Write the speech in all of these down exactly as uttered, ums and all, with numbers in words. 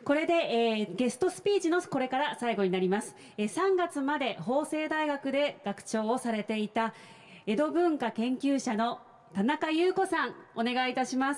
これで、えー、ゲストスピーチのこれから最後になります。えー、さんがつまで法政大学で学長をされていた江戸文化研究者の田中優子さん、お願いいたします。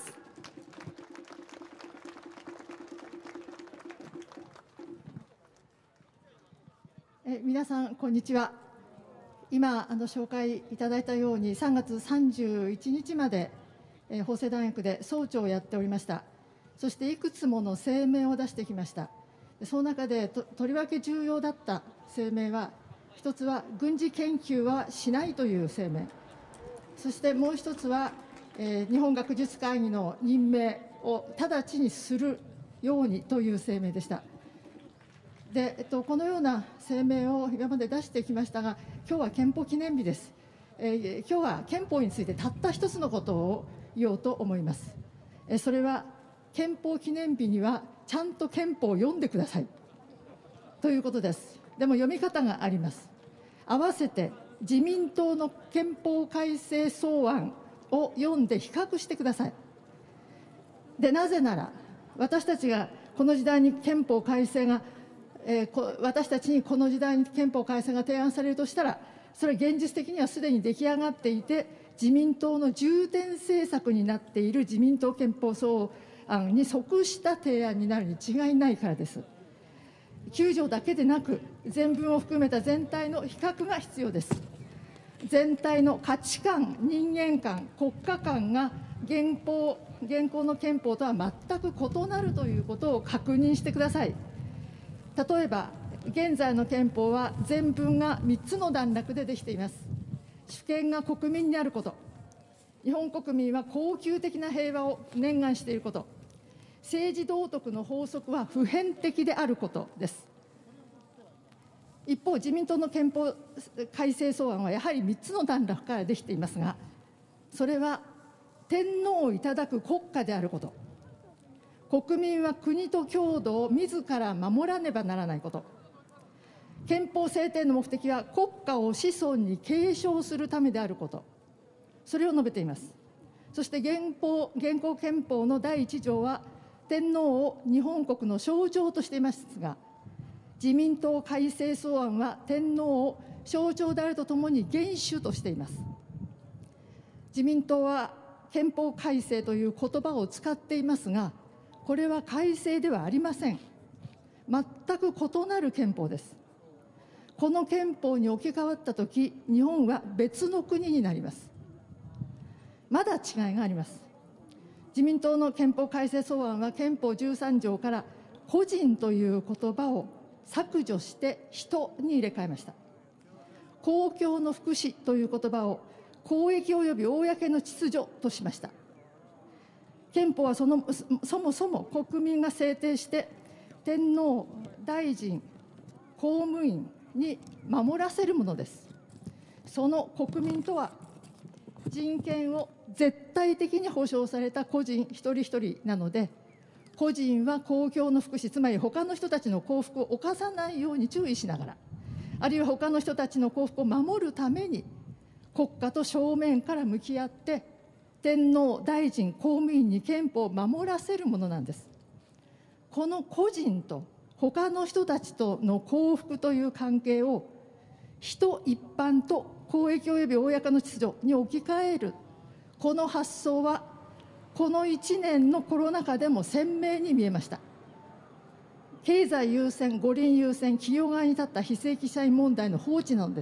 え皆さん、こんにちは。今あの紹介いただいたようにさんがつさんじゅういちにちまで、えー、法政大学で総長をやっておりました。そしていくつもの声明を出してきました。その中で と, とりわけ重要だった声明は、一つは軍事研究はしないという声明、そしてもう一つは、えー、日本学術会議の任命を直ちにするようにという声明でした。で、えっと、このような声明を今まで出してきましたが、今日は憲法記念日です。えー、今日は憲法についてたった一つのことを言おうと思います。えー、それは憲法記念日にはちゃんと憲法を読んでくださいということです。でも読み方があります。合わせて自民党の憲法改正草案を読んで比較してください。で、なぜなら私たちがこの時代に憲法改正が、えー、こ私たちにこの時代に憲法改正が提案されるとしたら、それは現実的にはすでに出来上がっていて、自民党の重点政策になっている自民党憲法草案に即した提案になるに違いないからです。きゅうじょうだけでなく、全文を含めた全体の比較が必要です。全体の価値観、人間観、国家観が現法、現行の憲法とは全く異なるということを確認してください。例えば、現在の憲法は全文がみっつの段落でできています。主権が国民にあること、日本国民は恒久的な平和を念願していること、政治道徳の法則は普遍的であることです。一方、自民党の憲法改正草案はやはりみっつの段落からできていますが、それは天皇をいただく国家であること、国民は国と郷土を自ら守らねばならないこと、憲法制定の目的は国家を子孫に継承するためであること、それを述べています。そして現法、現行憲法のだいいち条は天皇を日本国の象徴としていますが、自民党改正草案は天皇を象徴であるとともに元首としています。自民党は憲法改正という言葉を使っていますが、これは改正ではありません。全く異なる憲法です。この憲法に置き換わったとき、日本は別の国になります。まだ違いがあります。自民党の憲法改正草案は憲法じゅうさん条から個人という言葉を削除して人に入れ替えました。公共の福祉という言葉を公益及び公の秩序としました。憲法はそのそもそも国民が制定して天皇、大臣、公務員に守らせるものです。その国民とは人権を絶対的に保障された個人一人一人なので、個人は公共の福祉、つまり他の人たちの幸福を侵さないように注意しながら、あるいは他の人たちの幸福を守るために国家と正面から向き合って天皇、大臣、公務員に憲法を守らせるものなんです。この個人と他の人たちとの幸福という関係を人一般と公益及び公の秩序に置き換える、この発想はこのいちねんのコロナ禍でも鮮明に見えました。経済優先、五輪優先、企業側に立った非正規社員問題の放置なのです。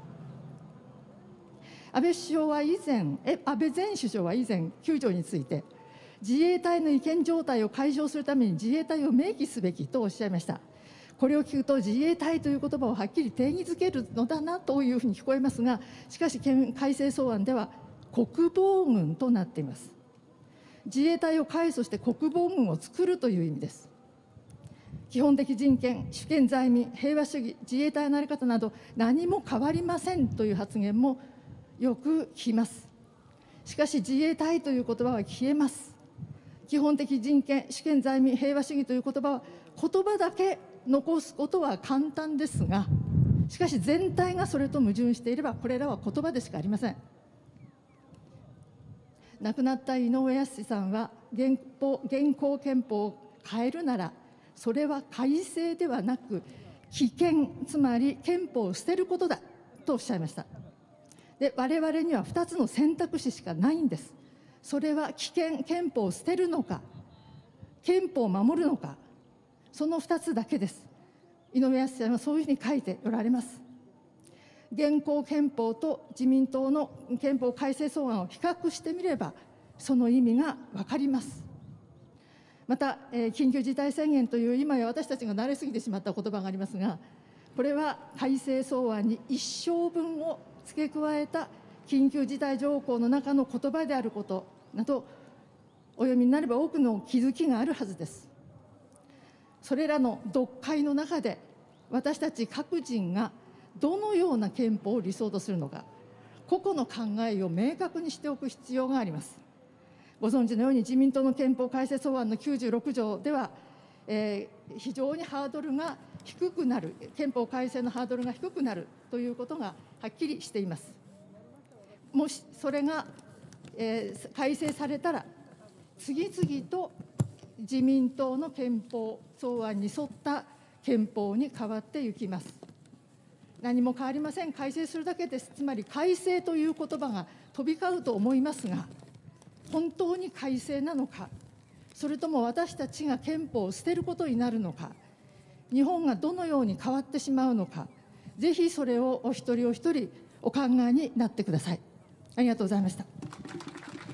安倍首相は以前、え安倍前首相は以前、きゅう条について、自衛隊の違憲状態を解消するために自衛隊を明記すべきとおっしゃいました。これを聞くと、自衛隊という言葉をはっきり定義づけるのだなというふうに聞こえますが、しかし改正草案では国防軍となっています。自衛隊を解除して国防軍を作るという意味です。基本的人権、主権在民、平和主義、自衛隊の在り方など何も変わりませんという発言もよく聞きます。しかし自衛隊という言葉は消えます。基本的人権、主権在民、平和主義という言葉は言葉だけ残すことは簡単ですが、しかし全体がそれと矛盾していれば、これらは言葉でしかありません。亡くなった井上靖さんは、現法現行憲法を変えるならそれは改正ではなく棄権、つまり憲法を捨てることだとおっしゃいました。で、我々にはふたつの選択肢しかないんです。それは棄権、憲法を捨てるのか、憲法を守るのか、そのふたつだけです。井上康さんはそういうふうに書いておられます。現行憲法と自民党の憲法改正草案を比較してみれば、その意味が分かります。また、えー、緊急事態宣言という今や私たちが慣れすぎてしまった言葉がありますが、これは改正草案に一生分を付け加えた緊急事態条項の中の言葉であることなど、お読みになれば多くの気づきがあるはずです。それらの読解の中で、私たち各人がどのような憲法を理想とするのか、個々の考えを明確にしておく必要があります。ご存知のように自民党の憲法改正草案のきゅうじゅうろく条では、えー、非常にハードルが低くなる、憲法改正のハードルが低くなるということがはっきりしています。もしそれが、えー、改正されたら、次々と自民党の憲法草案に沿った憲法に変わっていきます。何も変わりません、改正するだけです。つまり改正という言葉が飛び交うと思いますが、本当に改正なのか、それとも私たちが憲法を捨てることになるのか、日本がどのように変わってしまうのか、ぜひそれをお一人お一人お考えになってください。ありがとうございました。